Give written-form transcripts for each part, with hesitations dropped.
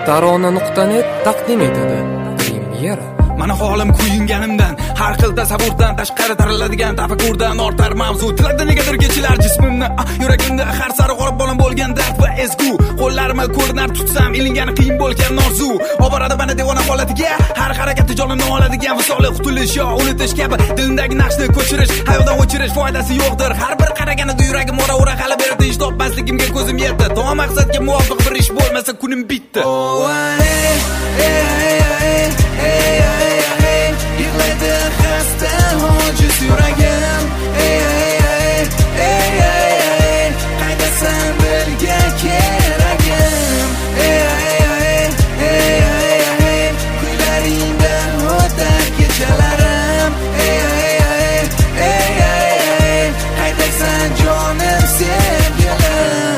Tarona.net taqdim etadi. Premyera. Mana holim kuyinganimdan, har xil tasavvurdan tashqari tariladigan tafakkurdan ortar mavzu. Tilakda negadir kechilar jismimni, yuragimda har sari g'olib bolam bo'lgan dard va ezgu. Qo'llarimni ko'rinar tutsam, ilingani qiyin bo'lgan orzu. Oboradi meni devona holatiga, har harakati jonimni oladigan visoli qutulish yo unutish kabi dilimdagi naqshni ko'chirish, hayotdan o'chirish foydasi yo'qdir. Har bir qaraganida yuragim ora-ora hali berdi, ish topmasligimga ko'zim yetdi. To maqsadga muvofiq bir ish bo'lmasa kunim bitdi. Yig'laydi xasta ojiz yuragim. Qaydasan bilga keragim. Kuylaringda o'tar kechalarim. Qaydasan jonim sevgilim.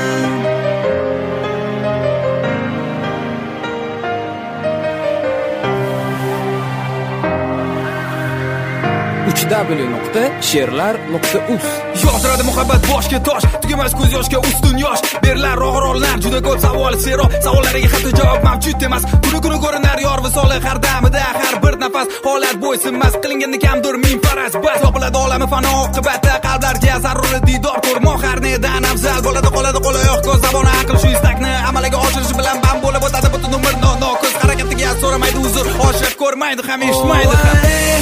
www.she'rlar.uz Yozdiradi muhabbat boshga tosh, tugamas ko'z yoshga ustun yosh. Berlar og'irollar juda ko'p savol zero, savollariga hatto javob mavjud emas. Kuni ko'rinar yor visoli har damida, har bir nafas holat bo'ysinmas. Qilinganda kamdir ming faraz, bas yopiladi olami fano oqibatda. Qalblarga zarur diydor ko'rmoq har nedan afzal bo'ladi. Qoladi qo'loyoq ko'z zaboni aql shu istakni amalga oshirish bilan bam bo'lib o'tadi butun umr. Ko'z harakatiga so'ramaydi uzr, oshiq ko'rmaydi ham eshitmaydi ham.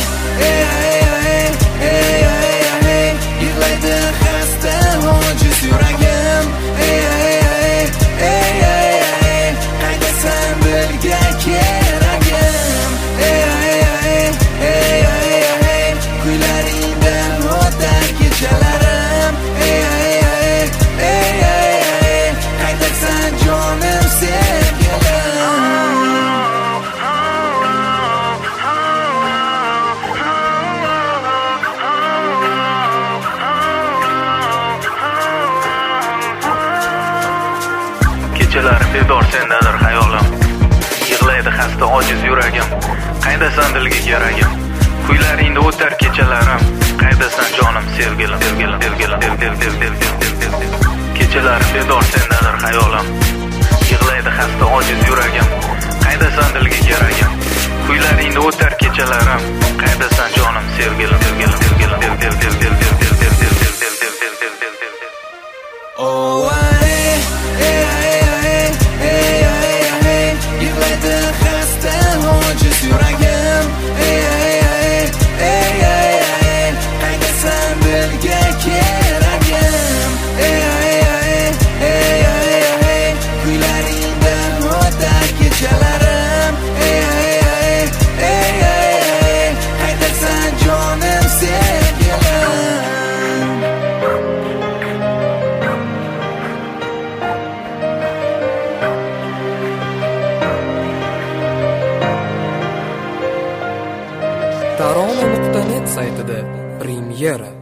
Yig'laydi xasta ojiz yuragim. Qaydasan bilga keragim. Kuylaringda o'tar kechalarim. Qaydasan jonim sevgilim. Kechalarim bedor sendadir xayolim. Yig'laydi xasta ojiz yuragim. Qaydasan dilga keragim. Kuylaringda o'tar kechalarim. Qaydasan jonim sevgilim. Kechalarim bedor sendadir xayolim. Yig'laydi xasta ojiz yuragim. Qaydasan dilga keragim. Kuylaringda o'tar kechalarim. Qaydasan jonim sevgilim. Yig'laydi xasta ojiz yuragim. Qaydasan bilga keragim. Kuylaringda o'tar kechalarim. Qaydasan jonim sevgilim. Tarona.net saytida premyera.